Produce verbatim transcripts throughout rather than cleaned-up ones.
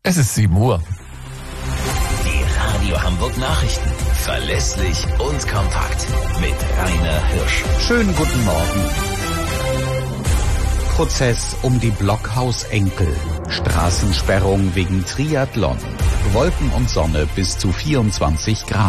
Es ist sieben Uhr. Die Radio Hamburg Nachrichten. Verlässlich und kompakt. Mit Rainer Hirsch. Schönen guten Morgen. Prozess um die Blockhausenkel. Straßensperrung wegen Triathlon. Wolken und Sonne bis zu vierundzwanzig Grad.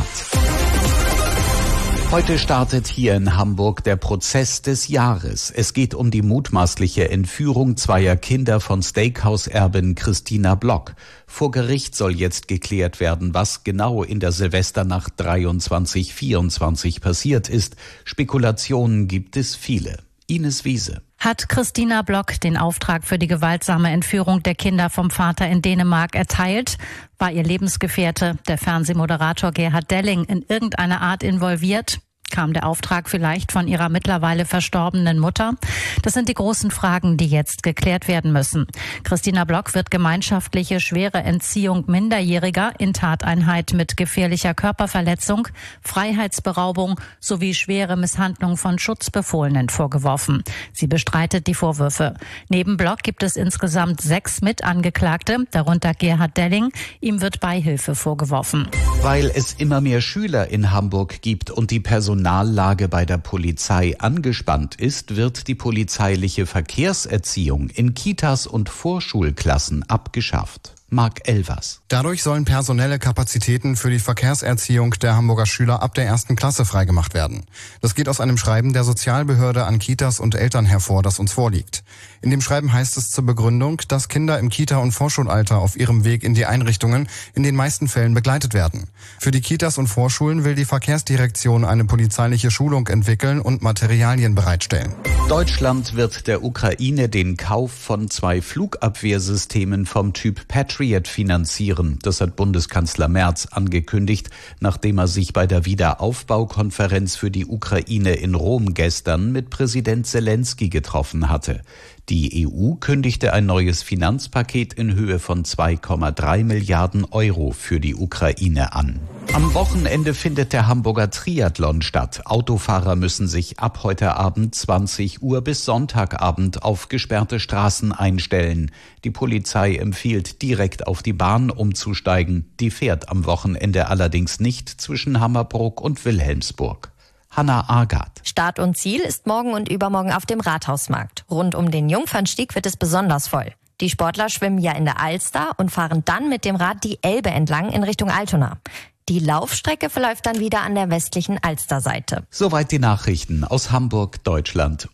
Heute startet hier in Hamburg der Prozess des Jahres. Es geht um die mutmaßliche Entführung zweier Kinder von Steakhouse-Erbin Christina Block. Vor Gericht soll jetzt geklärt werden, was genau in der Silvesternacht dreiundzwanzig vierundzwanzig passiert ist. Spekulationen gibt es viele. Ines Wiese. Hat Christina Block den Auftrag für die gewaltsame Entführung der Kinder vom Vater in Dänemark erteilt? War ihr Lebensgefährte, der Fernsehmoderator Gerhard Delling, in irgendeiner Art involviert? Kam der Auftrag vielleicht von ihrer mittlerweile verstorbenen Mutter? Das sind die großen Fragen, die jetzt geklärt werden müssen. Christina Block wird gemeinschaftliche schwere Entziehung Minderjähriger in Tateinheit mit gefährlicher Körperverletzung, Freiheitsberaubung sowie schwere Misshandlung von Schutzbefohlenen vorgeworfen. Sie bestreitet die Vorwürfe. Neben Block gibt es insgesamt sechs Mitangeklagte, darunter Gerhard Delling. Ihm wird Beihilfe vorgeworfen. Weil es immer mehr Schüler in Hamburg gibt und die Personen Personallage bei der Polizei angespannt ist, wird die polizeiliche Verkehrserziehung in Kitas und Vorschulklassen abgeschafft. Marc Elvers. Dadurch sollen personelle Kapazitäten für die Verkehrserziehung der Hamburger Schüler ab der ersten Klasse freigemacht werden. Das geht aus einem Schreiben der Sozialbehörde an Kitas und Eltern hervor, das uns vorliegt. In dem Schreiben heißt es zur Begründung, dass Kinder im Kita- und Vorschulalter auf ihrem Weg in die Einrichtungen in den meisten Fällen begleitet werden. Für die Kitas und Vorschulen will die Verkehrsdirektion eine polizeiliche Schulung entwickeln und Materialien bereitstellen. Deutschland wird der Ukraine den Kauf von zwei Flugabwehrsystemen vom Typ Patriot finanzieren. Das hat Bundeskanzler Merz angekündigt, nachdem er sich bei der Wiederaufbaukonferenz für die Ukraine in Rom gestern mit Präsident Zelensky getroffen hatte. Die E U kündigte ein neues Finanzpaket in Höhe von zwei Komma drei Milliarden Euro für die Ukraine an. Am Wochenende findet der Hamburger Triathlon statt. Autofahrer müssen sich ab heute Abend zwanzig Uhr bis Sonntagabend auf gesperrte Straßen einstellen. Die Polizei empfiehlt, direkt auf die Bahn umzusteigen. Die fährt am Wochenende allerdings nicht zwischen Hammerbrook und Wilhelmsburg. Hanna Agath. Start und Ziel ist morgen und übermorgen auf dem Rathausmarkt. Rund um den Jungfernstieg wird es besonders voll. Die Sportler schwimmen ja in der Alster und fahren dann mit dem Rad die Elbe entlang in Richtung Altona. Die Laufstrecke verläuft dann wieder an der westlichen Alsterseite. Soweit die Nachrichten aus Hamburg, Deutschland